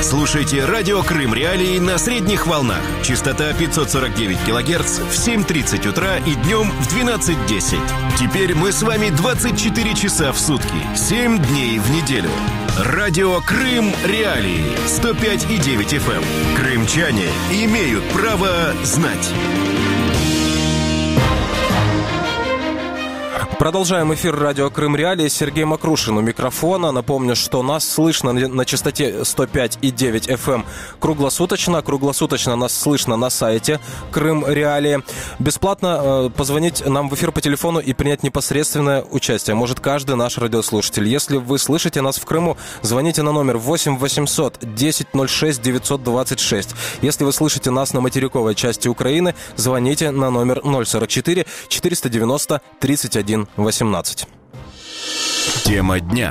Слушайте радио Крым Реалии на средних волнах. Частота 549 килогерц в 7:30 утра и днем в 12:10. Теперь мы с вами 24 часа в сутки, 7 дней в неделю. Радио Крым Реалии 105,9 FM. Крымчане имеют право знать. Продолжаем эфир радио Крым Реалии. Сергей Макрушин у микрофона. Напомню, что нас слышно на частоте 105,9 FM круглосуточно. Круглосуточно нас слышно на сайте Крым Реалии. Бесплатно позвонить нам в эфир по телефону и принять непосредственное участие может каждый наш радиослушатель. Если вы слышите нас в Крыму, звоните на номер 8 800 10 06 926. Если вы слышите нас на материковой части Украины, звоните на номер 044 490 31 18. Тема дня.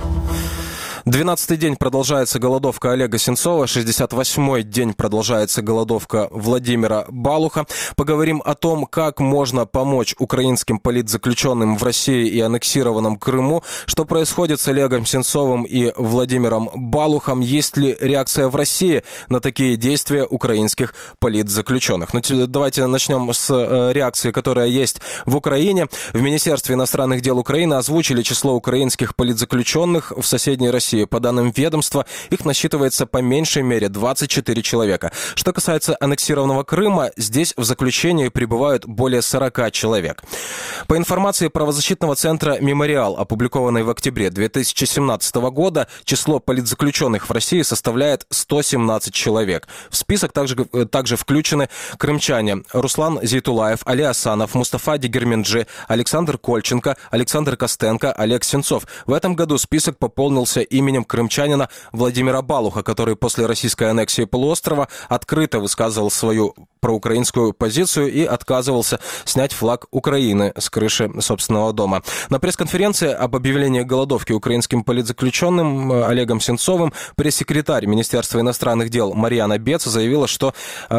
12-й день продолжается голодовка Олега Сенцова, 68-й день продолжается голодовка Владимира Балуха. Поговорим о том, как можно помочь украинским политзаключенным в России и аннексированном Крыму, что происходит с Олегом Сенцовым и Владимиром Балухом, есть ли реакция в России на такие действия украинских политзаключенных. Ну, давайте начнем с реакции, которая есть в Украине. В Министерстве иностранных дел Украины озвучили число украинских политзаключенных в соседней России. По данным ведомства, их насчитывается по меньшей мере 24 человека. Что касается аннексированного Крыма, здесь в заключении пребывают более 40 человек. По информации правозащитного центра «Мемориал», опубликованной в октябре 2017 года, число политзаключенных в России составляет 117 человек. В список также включены крымчане Руслан Зейтулаев, Али Асанов, Мустафа Дегерменджи, Александр Кольченко, Александр Костенко, Олег Сенцов. В этом году список пополнился именем крымчанина Владимира Балуха, который после российской аннексии полуострова открыто высказывал свою проукраинскую позицию и отказывался снять флаг Украины с крыши собственного дома. На пресс-конференции об объявлении голодовки украинским политзаключенным Олегом Сенцовым пресс-секретарь Министерства иностранных дел Марьяна Бец заявила, что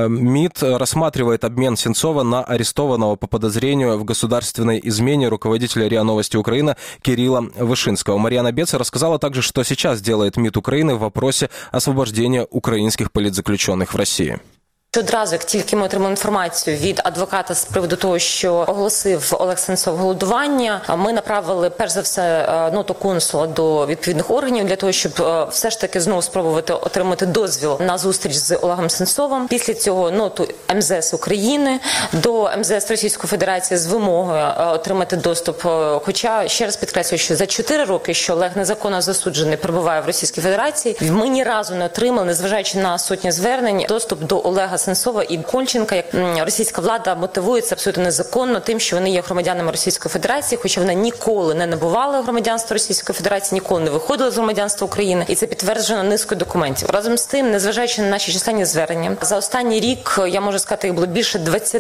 МИД рассматривает обмен Сенцова на арестованного по подозрению в государственной измене руководителя РИА Новости Украины Кирилла Вышинского. Марьяна Бец рассказала также, что сейчас делает МИД Украины в вопросе освобождения украинских политзаключенных в России. Одразу, як тільки ми отримали інформацію від адвоката з приводу того, що оголосив Олег Сенцов голодування, ми направили, перш за все, ноту консула до відповідних органів для того, щоб все ж таки знову спробувати отримати дозвіл на зустріч з Олегом Сенцовим. Після цього ноту МЗС України до МЗС Російської Федерації з вимогою отримати доступ. Хоча, ще раз підкреслюю, що за 4 роки, що Олег незаконно засуджений перебуває в Російській Федерації, ми ні разу не отримали, незважаючи на сотні звернень, доступ до Олега Сенцова і Кольченка. Як російська влада мотивується абсолютно незаконно тим, що вони є громадянами Російської Федерації, хоча вони ніколи не набували громадянства Російської Федерації, ніколи не виходили з громадянства України, і це підтверджено низкою документів. Разом з тим, незважаючи на наші численні звернення, за останній рік, я можу сказати, їх було більше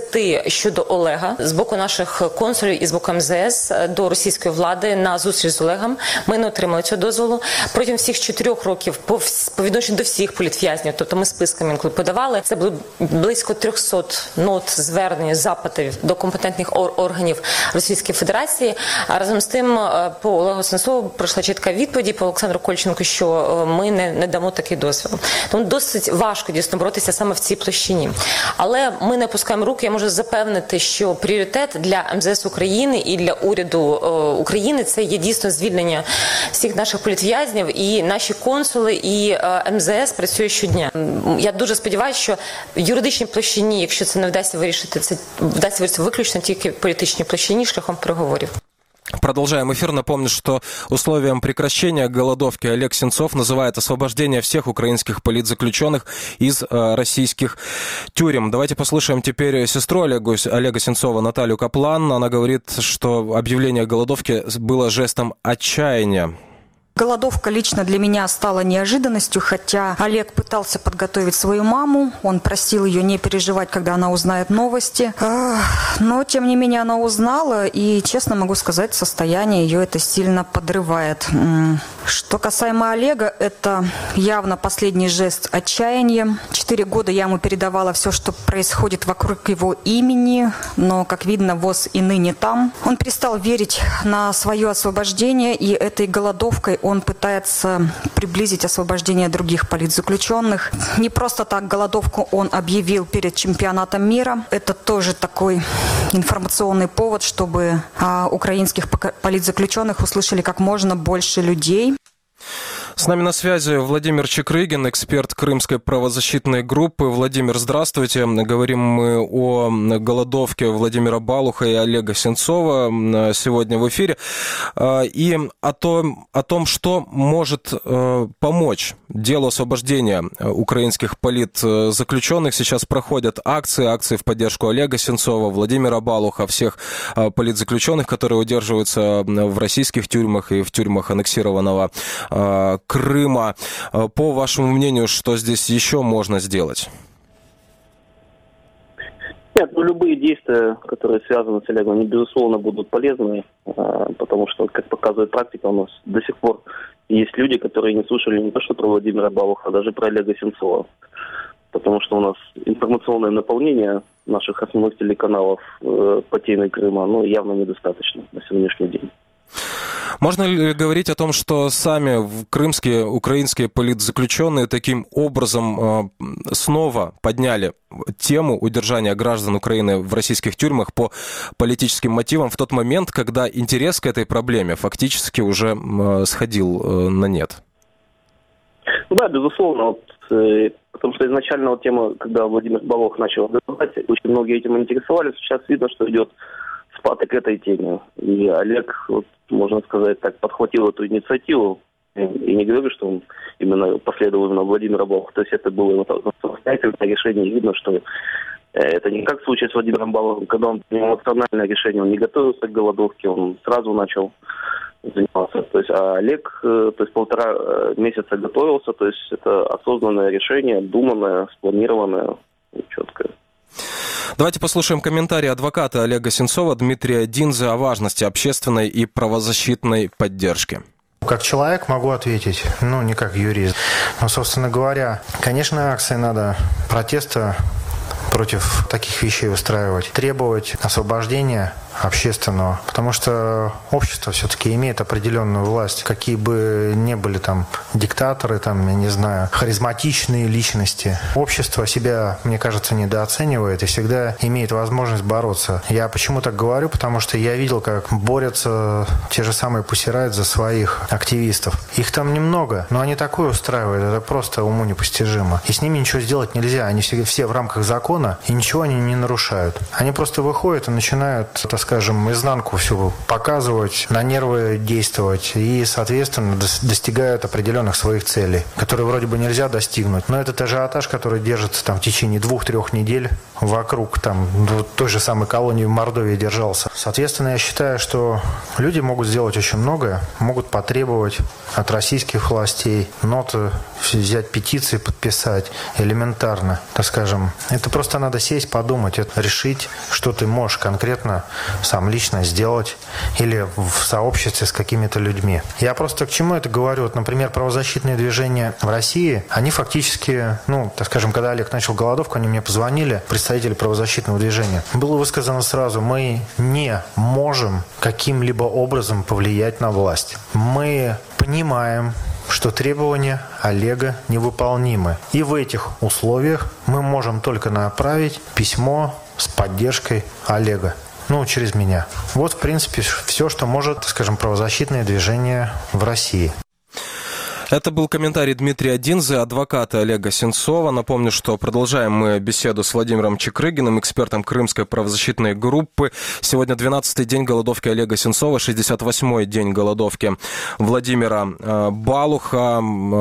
20 щодо Олега з боку наших консулів і з боку МЗС до російської влади на зустріч з Олегом. Ми не отримали цього дозволу. Протягом всіх 4 років по відношенню до всіх політв'язнів, тобто ми списками інколи подавали, це були близько 300 нот звернень, запитів до компетентних органів Російської Федерації. А разом з тим по Олегу Сенцову пройшла чітка відповідь, по Олександру Кольченку, що ми не дамо такий дозвіл. Тому досить важко дійсно боротися саме в цій площині. Але ми не опускаємо руки. Я можу запевнити, що пріоритет для МЗС України і для уряду України – це є дійсно звільнення всіх наших політв'язнів, і наші консули, і МЗС працює щодня. Я дуже сподіваюся, що в юридичній площині, якщо це не вдасться вирішити, це вдасться вирішити виключно тільки в політичній площині шляхом переговорів. Продолжаем эфир. Напомню, что условием прекращения голодовки Олег Сенцов называет освобождение всех украинских политзаключенных из российских тюрем. Давайте послушаем теперь сестру Олега Сенцова, Наталью Каплан. Она говорит, что объявление голодовки было жестом отчаяния. Голодовка лично для меня стала неожиданностью, хотя Олег пытался подготовить свою маму, он просил ее не переживать, когда она узнает новости, но тем не менее она узнала, и, честно могу сказать, состояние ее это сильно подрывает. Что касаемо Олега, это явно последний жест отчаяния. 4 года я ему передавала все, что происходит вокруг его имени, но, как видно, ВОЗ и ныне там. Он перестал верить на свое освобождение, и этой голодовкой он пытается приблизить освобождение других политзаключенных. Не просто так голодовку он объявил перед чемпионатом мира. Это тоже такой информационный повод, чтобы украинских политзаключенных услышали как можно больше людей. С нами на связи Владимир Чекрыгин, эксперт Крымской правозащитной группы. Владимир, здравствуйте. Говорим мы о голодовке Владимира Балуха и Олега Сенцова сегодня в эфире. И о том, что может помочь делу освобождения украинских политзаключенных. Сейчас проходят акции в поддержку Олега Сенцова, Владимира Балуха, всех политзаключенных, которые удерживаются в российских тюрьмах и в тюрьмах аннексированного Крыма. По вашему мнению, что здесь еще можно сделать? Нет, любые действия, которые связаны с Олегом, они, безусловно, будут полезны, потому что, как показывает практика, у нас до сих пор есть люди, которые не слушали не то что про Владимира Балуха, а даже про Олега Сенцова. Потому что у нас информационное наполнение наших основных телеканалов по теме Крыма явно недостаточно на сегодняшний день. Можно ли говорить о том, что сами крымские, украинские политзаключенные таким образом снова подняли тему удержания граждан Украины в российских тюрьмах по политическим мотивам в тот момент, когда интерес к этой проблеме фактически уже сходил на нет? Да, безусловно. Потому что изначально тема, когда Владимир Балух начал говорить, очень многие этим интересовались. Сейчас видно, что идет спад к этой теме. И Олег, можно сказать так, подхватил эту инициативу. И не говорю, что он именно последовал именно Владимира Балуха. То есть это было его самостоятельное решение. И видно, что это не как в случае с Владимиром Балухом, когда он принял национальное решение, он не готовился к голодовке, он сразу начал заниматься. То есть, а Олег, 1,5 месяца готовился. То есть это осознанное решение, обдуманное, спланированное и четкое. Давайте послушаем комментарий адвоката Олега Сенцова Дмитрия Динзе о важности общественной и правозащитной поддержки. Как человек могу ответить, не как юрист. Но, собственно говоря, конечно, акции надо протеста против таких вещей устраивать, требовать освобождения общественного, потому что общество все-таки имеет определенную власть, какие бы ни были там диктаторы, харизматичные личности. Общество себя, мне кажется, недооценивает и всегда имеет возможность бороться. Я почему так говорю? Потому что я видел, как борются те же самые Pussy Riot за своих активистов. Их там немного, но они такое устраивают, это просто уму непостижимо. И с ними ничего сделать нельзя, они все в рамках закона, и ничего они не нарушают. Они просто выходят и начинают, изнанку всю показывать, на нервы действовать и, соответственно, достигают определенных своих целей, которые вроде бы нельзя достигнуть. Но этот ажиотаж, который держится в течение 2-3 недель вокруг той же самой колонии в Мордовии держался. Соответственно, я считаю, что люди могут сделать очень многое, могут потребовать от российских властей ноты, взять петиции, подписать элементарно, Это просто надо сесть, подумать, решить, что ты можешь конкретно сам лично сделать или в сообществе с какими-то людьми. Я просто к чему это говорю? Например, правозащитные движения в России, они фактически, когда Олег начал голодовку, они мне позвонили, представители правозащитного движения. Было высказано сразу, мы не можем каким-либо образом повлиять на власть. Мы понимаем, что требования Олега невыполнимы. И в этих условиях мы можем только направить письмо с поддержкой Олега. Через меня. Вот, в принципе, все, что может, правозащитное движение в России. Это был комментарий Дмитрия Динзе, адвоката Олега Сенцова. Напомню, что продолжаем мы беседу с Владимиром Чекрыгиным, экспертом Крымской правозащитной группы. Сегодня 12-й день голодовки Олега Сенцова, 68-й день голодовки Владимира Балуха.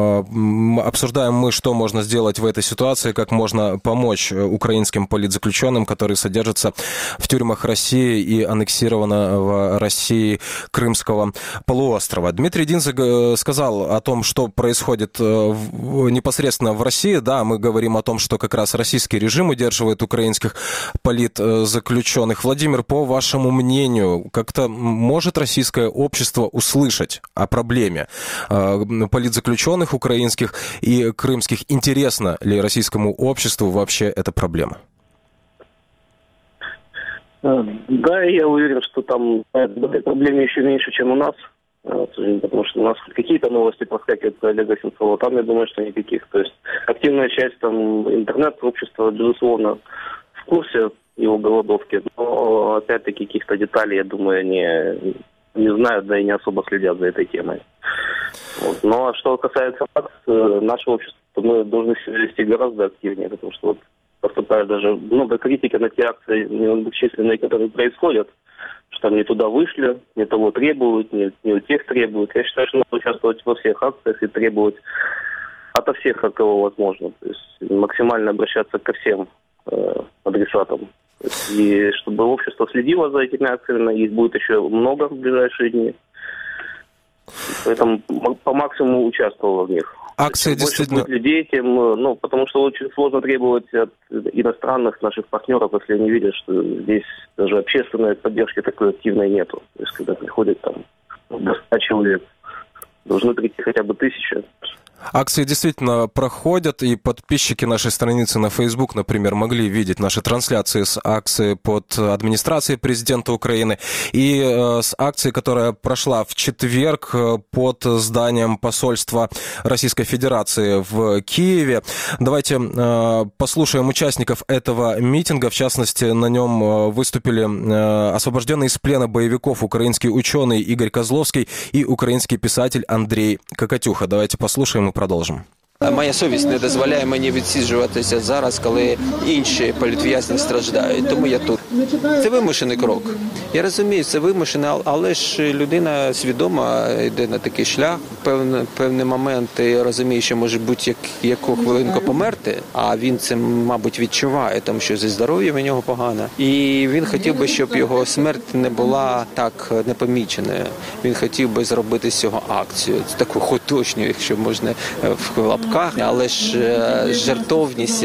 Обсуждаем мы, что можно сделать в этой ситуации, как можно помочь украинским политзаключенным, которые содержатся в тюрьмах России и аннексированного России Крымского полуострова. Дмитрий Динзе сказал о том, что происходит непосредственно в России. Да, мы говорим о том, что как раз российский режим удерживает украинских политзаключенных. Владимир, по вашему мнению, как-то может российское общество услышать о проблеме политзаключенных украинских и крымских? Интересна ли российскому обществу вообще эта проблема? Да, я уверен, что там в этой проблеме еще меньше, чем у нас. Потому что у нас какие-то новости проскакивают про Олега Сенцова, там, я думаю, что никаких. То есть активная часть там интернет-общества, безусловно, в курсе его голодовки, но, опять-таки, каких-то деталей, я думаю, не знают, да и не особо следят за этой темой. Вот. Но что касается нашего общества, то мы должны себя вести гораздо активнее, потому что поступает даже много критики на те акции многочисленные, которые происходят, что там не туда вышли, не того требуют, не у тех требуют. Я считаю, что надо участвовать во всех акциях и требовать ото всех, от кого возможно. То есть максимально обращаться ко всем адресатам. И чтобы общество следило за этими акциями, их будет еще много в ближайшие дни. Поэтому по максимуму участвовало в них. Акции действительно... Больше людей, тем, потому что очень сложно требовать от иностранных наших партнеров, если они видят, что здесь даже общественной поддержки такой активной нету. То есть, когда приходит там до 100 человек, должны прийти хотя бы 1000. Акции действительно проходят, и подписчики нашей страницы на Facebook, например, могли видеть наши трансляции с акции под администрацией президента Украины и с акцией, которая прошла в четверг под зданием посольства Российской Федерации в Киеве. Давайте послушаем участников этого митинга. В частности, на нем выступили освобожденные из плена боевиков украинский ученый Игорь Козловский и украинский писатель Андрей Кокатюха. Давайте послушаем. Продовжимо. Моя совість не дозволяє мені відсиджуватися зараз, коли інші політв'язні страждають. Тому я тут. Це вимушений крок. Я розумію, це вимушений, але ж людина свідома йде на такий шлях. Певний момент розуміє, що може будь-яку хвилинку померти, а він це, мабуть, відчуває, тому що зі здоров'ям у нього погано. І він хотів би, щоб його смерть не була так непоміченою. Він хотів би зробити з цього акцію, таку художню, якщо можна в лапках. Але ж жертовність,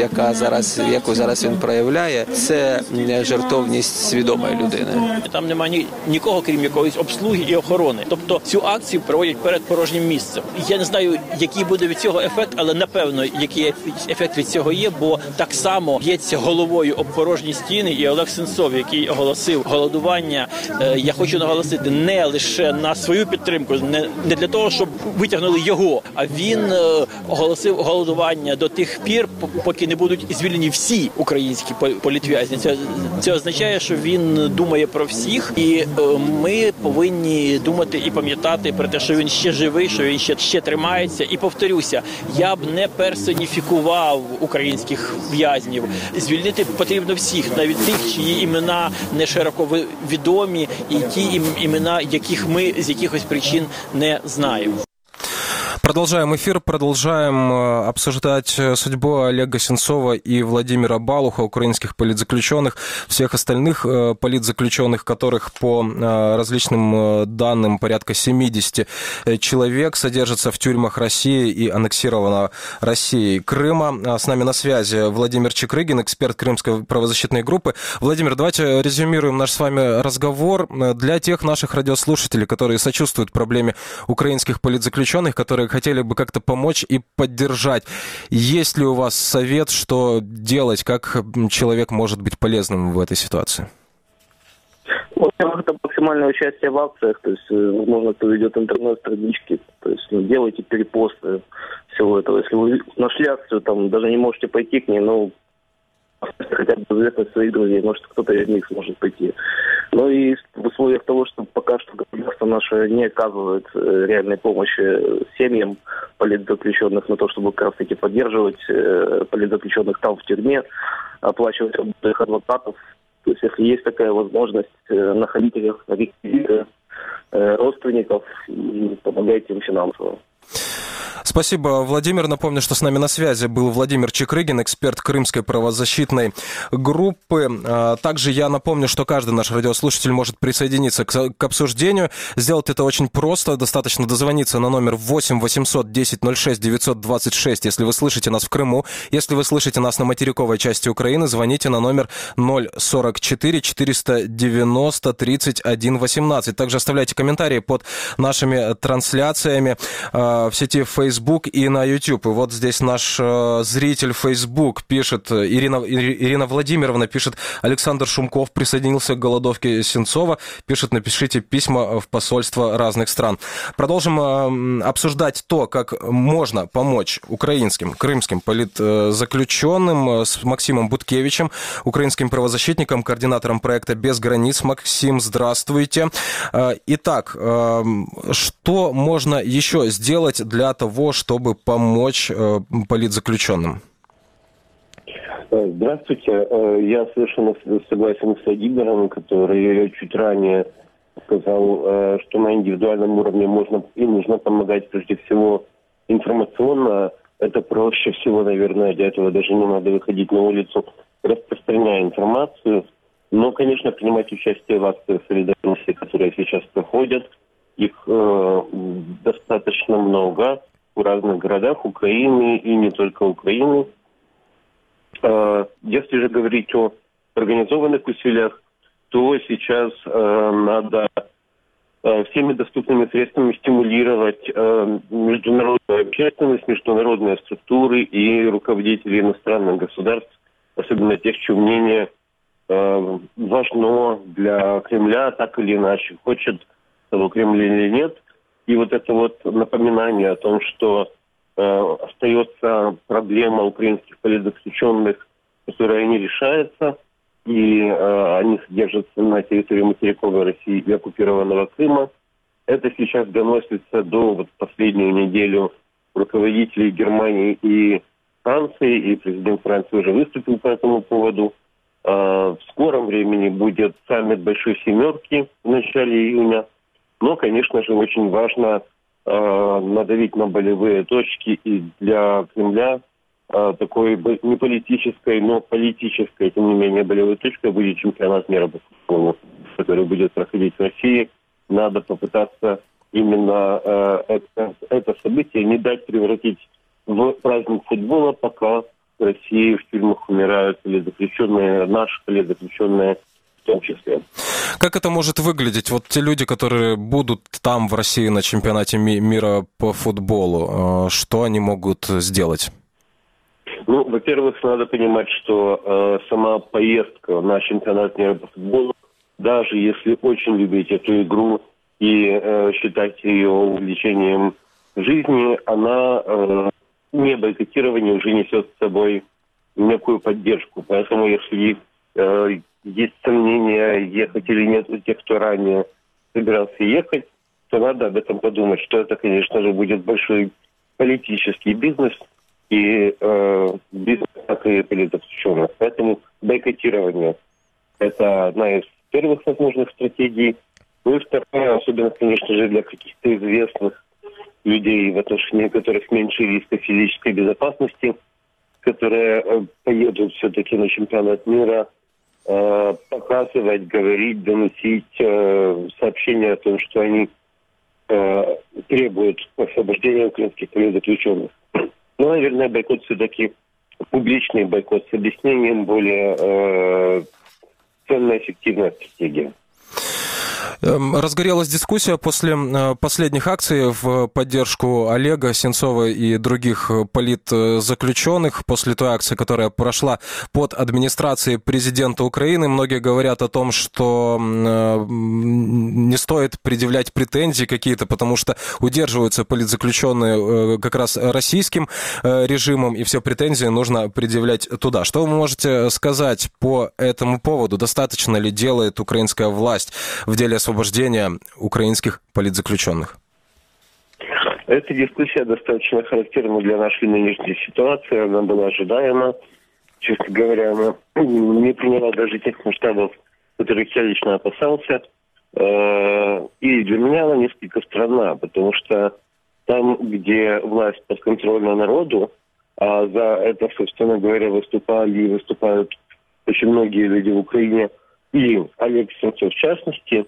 яку зараз він проявляє, це жертовність свідомої людини. Там немає нікого, крім якоїсь обслуги і охорони. Тобто цю акцію проводять перед порожнім місцем. Я не знаю, який буде від цього ефект, але напевно, який ефект від цього є, бо так само б'ється головою об порожні стіни і Олег Сенцов, який оголосив голодування. Я хочу наголосити не лише на свою підтримку, не для того, щоб витягнули його, а він оголосив голодування до тих пір, поки не будуть звільнені всі українські політв'язні. Це означає, що він думає про всіх, і ми повинні думати і пам'ятати про те, що він ще живий, що він ще тримається. І повторюся, я б не персоніфікував українських в'язнів. Звільнити потрібно всіх, навіть тих, чиї імена не широко відомі, і ті імена, яких ми з якихось причин не знаємо. Продолжаем эфир, продолжаем обсуждать судьбу Олега Сенцова и Владимира Балуха, украинских политзаключенных, всех остальных политзаключенных, которых по различным данным порядка 70 человек содержатся в тюрьмах России и аннексированного Россией Крыма. С нами на связи Владимир Чекрыгин, эксперт Крымской правозащитной группы. Владимир, давайте резюмируем наш с вами разговор для тех наших радиослушателей, которые сочувствуют проблеме украинских политзаключенных, которые хотели бы как-то помочь и поддержать. Есть ли у вас совет, что делать, как человек может быть полезным в этой ситуации? Во-первых, это максимальное участие в акциях, то есть, возможно, кто ведет интернет-странички, то есть, делайте перепосты всего этого. Если вы нашли акцию, там, даже не можете пойти к ней, хотя бы известность своих друзей, может, кто-то из них сможет пойти. Но и в условиях того, что пока что государство наше не оказывает реальной помощи семьям политзаключенных на то, чтобы как раз-таки поддерживать политзаключенных там в тюрьме, оплачивать работу их адвокатов. То есть, если есть такая возможность, находите реквизиты родственников и помогайте им финансово. Спасибо, Владимир. Напомню, что с нами на связи был Владимир Чекрыгин, эксперт Крымской правозащитной группы. Также я напомню, что каждый наш радиослушатель может присоединиться к обсуждению. Сделать это очень просто. Достаточно дозвониться на номер 8 800 10 06 926, если вы слышите нас в Крыму. Если вы слышите нас на материковой части Украины, звоните на номер 044 490 31 18. Также оставляйте комментарии под нашими трансляциями в сети Facebook Facebook и на YouTube. И вот здесь наш зритель Facebook пишет, Ирина Владимировна пишет, Александр Шумков присоединился к голодовке Сенцова, пишет, напишите письма в посольства разных стран. Продолжим обсуждать то, как можно помочь украинским, крымским политзаключенным с Максимом Буткевичем, украинским правозащитником, координатором проекта «Без границ». Максим, здравствуйте. Итак, что можно еще сделать для того, чтобы помочь политзаключенным? Здравствуйте. Я совершенно согласен с Владимиром, который чуть ранее сказал, что на индивидуальном уровне можно и нужно помогать прежде всего информационно. Это проще всего, наверное, для этого даже не надо выходить на улицу, распространяя информацию. Но, конечно, принимать участие в акциях солидарности, которые сейчас проходят, их достаточно много в разных городах Украины и не только Украины. Если же говорить о организованных усилиях, то сейчас надо всеми доступными средствами стимулировать международную общественность, международные структуры и руководителей иностранных государств, особенно тех, чье мнение важно для Кремля, так или иначе, хочет того Кремль или нет. И вот это вот напоминание о том, что остается проблема украинских политзаключенных, которая не решается, и они содержатся на территории материковой России и оккупированного Крыма. Это сейчас доносится до вот последнюю неделю руководителей Германии и Франции, и президент Франции уже выступил по этому поводу. В скором времени будет саммит Большой Семерки в начале июня. Но, конечно же, очень важно надавить на болевые точки, и для Кремля такой не политической, но политической, тем не менее, болевой точкой будет чемпионат мира по футболу, который будет проходить в России. Надо попытаться именно это событие не дать превратить в праздник футбола, пока в России в тюрьмах умирают политзаключенные, наши политзаключенные в том числе. Как это может выглядеть? Вот те люди, которые будут там, в России, на чемпионате мира по футболу, что они могут сделать? Ну, во-первых, надо понимать, что сама поездка на чемпионат мира по футболу, даже если очень любить эту игру и считать ее увлечением жизни, она не бойкотирование уже несет с собой некую поддержку. Поэтому, если есть сомнения, ехать или нет у тех, кто ранее собирался ехать, то надо об этом подумать, что это, конечно же, будет большой политический бизнес, и бизнес, как и политзаключенных. Поэтому бойкотирование – это одна из первых возможных стратегий. Ну и вторая, особенно, конечно же, для каких-то известных людей, в отношении которых меньше риска физической безопасности, которые поедут все-таки на чемпионат мира, показывать, говорить, доносить сообщения о том, что они требуют освобождения украинских политзаключенных. Ну, наверное, бойкот все-таки публичный бойкот с объяснением более ценная, эффективная стратегия. Разгорелась дискуссия после последних акций в поддержку Олега Сенцова и других политзаключенных. После той акции, которая прошла под администрацией президента Украины, многие говорят о том, что не стоит предъявлять претензии какие-то, потому что удерживаются политзаключенные как раз российским режимом, и все претензии нужно предъявлять туда. Что вы можете сказать по этому поводу? Достаточно ли делает украинская власть в деле освобождения украинских политзаключенных? Эта дискуссия достаточно характерна для нашей нынешней ситуации. Она была ожидаема. Честно говоря, она не приняла даже тех масштабов, которых я лично опасался. И для меня она несколько странна, потому что там, где власть подконтрольна народу, а за это, собственно говоря, выступали и выступают очень многие люди в Украине, и Олег Сенцов в частности,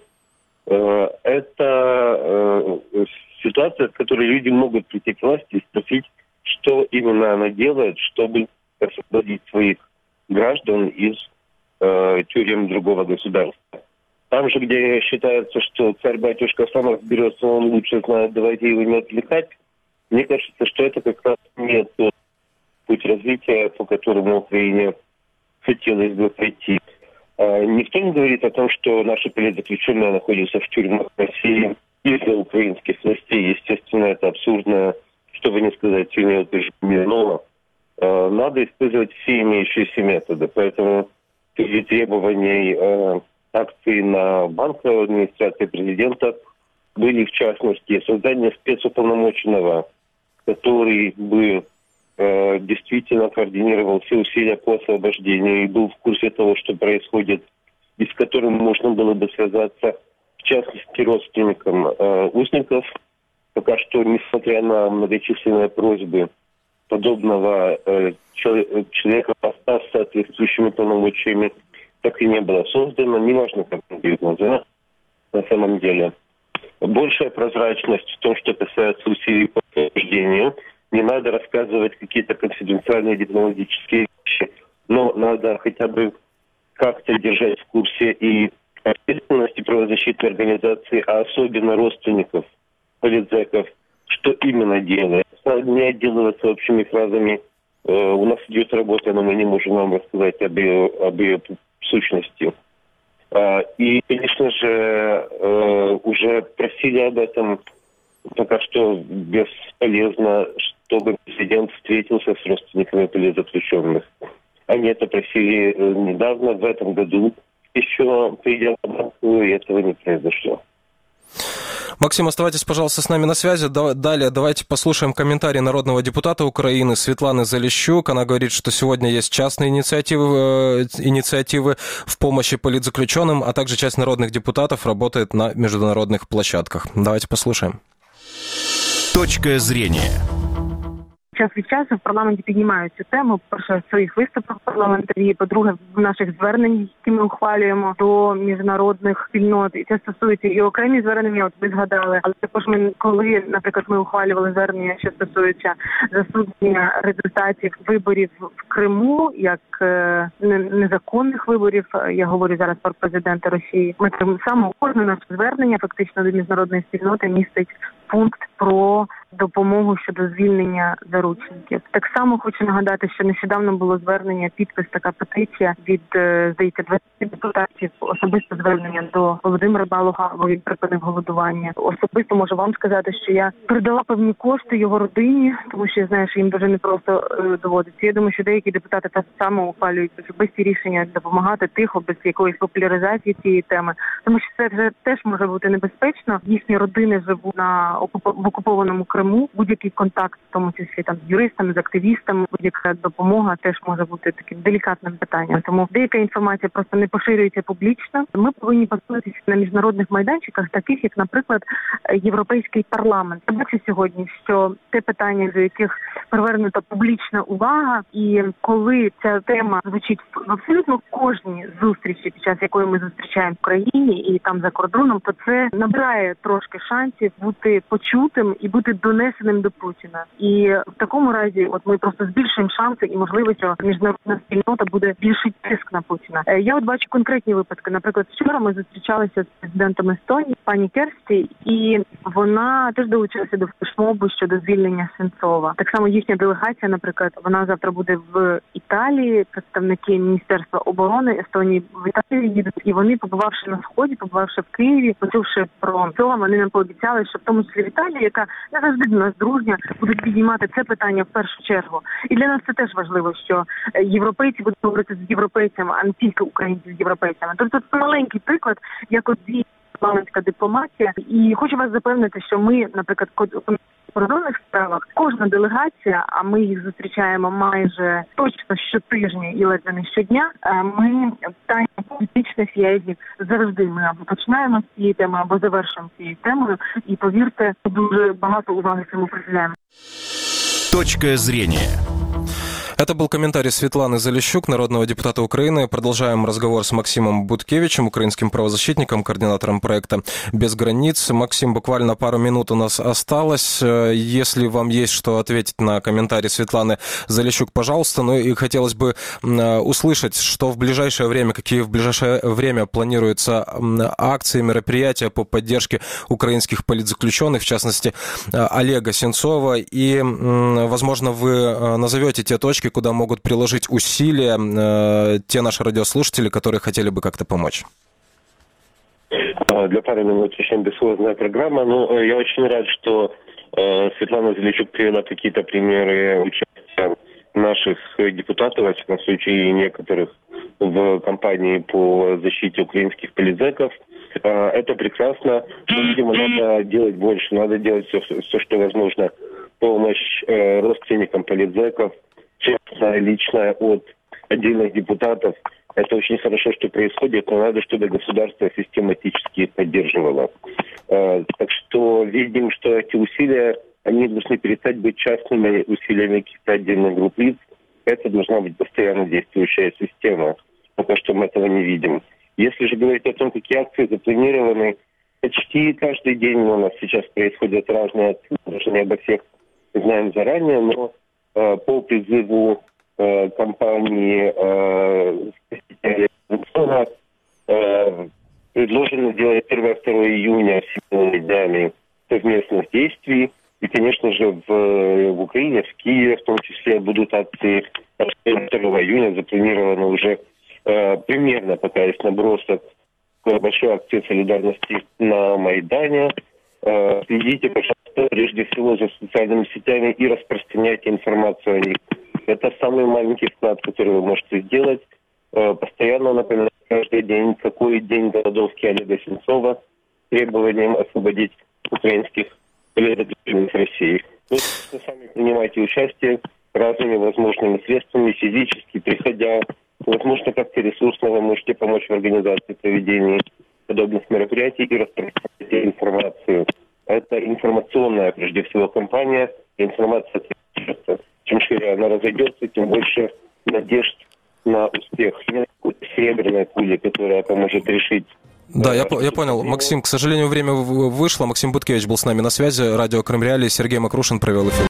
это ситуация, в которой люди могут прийти к власти и спросить, что именно она делает, чтобы освободить своих граждан из тюрем другого государства. Там же, где считается, что царь-батюшка сам разберется, он лучше знает, давайте его не отвлекать, Мне кажется, что это как раз не тот путь развития, по которому Украине хотелось бы пойти. Никто не говорит о том, что наши политзаключенные находятся в тюрьмах России из-за украинских властей. Естественно, это абсурдно, чтобы не сказать сильнее утверждено. Надо использовать все имеющиеся методы. Поэтому среди требований акций на банковой администрации президента были, в частности, создание спецуполномоченного, который бы действительно координировал все усилия по освобождению и был в курсе того, что происходит, и с которым можно было бы связаться, в частности, родственникам узников. Пока что, несмотря на многочисленные просьбы подобного человека поста с соответствующими полномочиями, так и не было создано. Неважно, как он будет называться на самом деле. Большая прозрачность в том, что касается усилий по освобождению. Не надо рассказывать какие-то конфиденциальные дипломатические вещи, но надо хотя бы как-то держать в курсе и ответственности правозащитной организации, а особенно родственников политзеков, что именно делает. Не отделываться общими фразами. У нас идет работа, но мы не можем вам рассказать об ее сущности. И, конечно же, уже просили об этом. Пока что бесполезно, чтобы президент встретился с родственниками политзаключенных. Они это просили недавно, в этом году. Еще придя на банку, и этого не произошло. Максим, оставайтесь, пожалуйста, с нами на связи. Далее давайте послушаем комментарий народного депутата Украины Светланы Залищук. Она говорит, что сегодня есть частные инициативы в помощи политзаключенным, а также часть народных депутатов работает на международных площадках. Давайте послушаем. Точка зрения. Час від часу в парламенті піднімають цю тему. По-перше, в своїх виступах парламентарі, по-друге, в наших зверненнях, які ми ухвалюємо до міжнародних спільнот. І це стосується і окремі звернення, от ви згадали. Але також коли, наприклад, ми ухвалювали звернення, що стосується засудження результатів виборів в Криму, як незаконних виборів, я говорю зараз про президента Росії, ми тим самим кожне наше звернення фактично до міжнародної спільноти містить пункт про допомогу щодо звільнення заручників. Так само хочу нагадати, що нещодавно було звернення, підпис, така петиція від, здається, 20 депутатів, особисте звернення до Володимира Балуха, бо він припинив голодування. Особисто можу вам сказати, що я передала певні кошти його родині, тому що я знаю, що їм дуже непросто доводиться. Я думаю, що деякі депутати так само ухвалюють особисті рішення допомагати тихо, без якоїсь популяризації цієї теми, тому що це вже теж може бути небезпечно. Їхні родини живуть в окупованому Криму. Будь-який контакт, в тому числі там з юристами, з активістами, будь-яка допомога теж може бути таким делікатним питанням. Тому деяка інформація просто не поширюється публічно. Ми повинні посилитися на міжнародних майданчиках, таких як, наприклад, Європейський парламент. Я бачу сьогодні, що те питання, до яких привернута публічна увага, і коли ця тема звучить в абсолютно кожній зустрічі, під час якої ми зустрічаємо в країні і там за кордоном, то це набирає трошки шансів бути почутим і бути донесеним до Путіна. І в такому разі, от ми просто збільшуємо шанси і можливість, що міжнародна спільнота буде більший тиск на Путіна. Я от бачу конкретні випадки. Наприклад, вчора ми зустрічалися з президентом Естонії, пані Керсті, і вона теж долучилася до флешмобу щодо звільнення Сенцова. Так само їхня делегація, наприклад, вона завтра буде в Італії, представники Міністерства оборони Естонії в Італію їдуть, і вони, побувавши на Сході, побувавши в Києві, почувши про цього, вони нам пообіцяли, що в тому числі в Італії, яка не завжди до нас дружня, будуть піднімати це питання в першу чергу. І для нас це теж важливо, що європейці будуть говорити з європейцями, а не тільки українці з європейцями. Тобто це маленький приклад, як от діє парламентська дипломатія. І хочу вас запевнити, що ми, наприклад, в кордонних справах, кожна делегація, а ми їх зустрічаємо майже точно щотижня і ледве не щодня, ми питання політичних в'язнів завжди ми або починаємо з цієї теми, або завершуємо цією темою. І повірте, дуже багато уваги цьому приділяємо. Точка зрения. Это был комментарий Светланы Залищук, народного депутата Украины. Продолжаем разговор с Максимом Буткевичем, украинским правозащитником, координатором проекта «Без границ». Максим, буквально пару минут у нас осталось. Если вам есть что ответить на комментарий Светланы Залищук, пожалуйста. Ну и хотелось бы услышать, что в ближайшее время, какие в ближайшее время планируются акции, мероприятия по поддержке украинских политзаключенных, в частности, Олега Сенцова. И, возможно, вы назовете те точки, куда могут приложить усилия те наши радиослушатели, которые хотели бы как-то помочь. Для пары минут очень бесхозная программа. Но я очень рад, что Светлана Залищук привела какие-то примеры участия наших депутатов, во всяком случае, и некоторых в кампании по защите украинских политзеков. Это прекрасно. Но, видимо, надо делать больше, надо делать все, что возможно. Помощь родственникам политзеков, частная, личная от отдельных депутатов. Это очень хорошо, что происходит, но надо, чтобы государство систематически их поддерживало. Так что видим, что эти усилия, они должны перестать быть частными усилиями каких-то отдельных групп лиц. Это должна быть постоянно действующая система. Пока что мы этого не видим. Если же говорить о том, какие акции запланированы, почти каждый день у нас сейчас происходят разные акции. Даже не обо всех знаем заранее, но по призыву компании предложено сделать 1-2 июня всеми днями совместных действий. И, конечно же, в Украине, в Киеве в том числе будут акции. 2 июня запланировано уже примерно, пока есть набросок большой акции солидарности на Майдане. Следите, пожалуйста, прежде всего за социальными сетями и распространяйте информацию о них. Это самый маленький вклад, который вы можете сделать. Постоянно напоминать каждый день, какой день голодовки Олега Сенцова, с требованием освободить украинских политзаключенных в России. Вы сами принимаете участие разными возможными средствами, физически, приходя. Возможно, как-то ресурсно вы можете помочь в организации проведения подобных мероприятий и распространять информацию. Это информационная, прежде всего, кампания. Информация, чем шире она разойдется, тем больше надежд на успех. Нет какой-то серебряной пули, которая поможет решить. Да, я понял. Максим, к сожалению, время вышло. Максим Буткевич был с нами на связи. Радио Крым Реалии. Сергей Макрушин провел эфир.